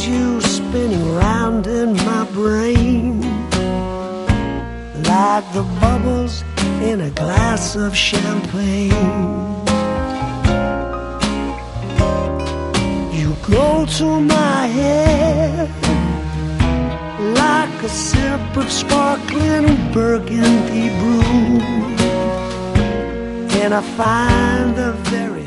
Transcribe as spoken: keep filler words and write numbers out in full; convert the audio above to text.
find you spinning round in my brain like the bubbles in a glass of champagne. You go to my head like a sip of sparkling burgundy brew, and I find the very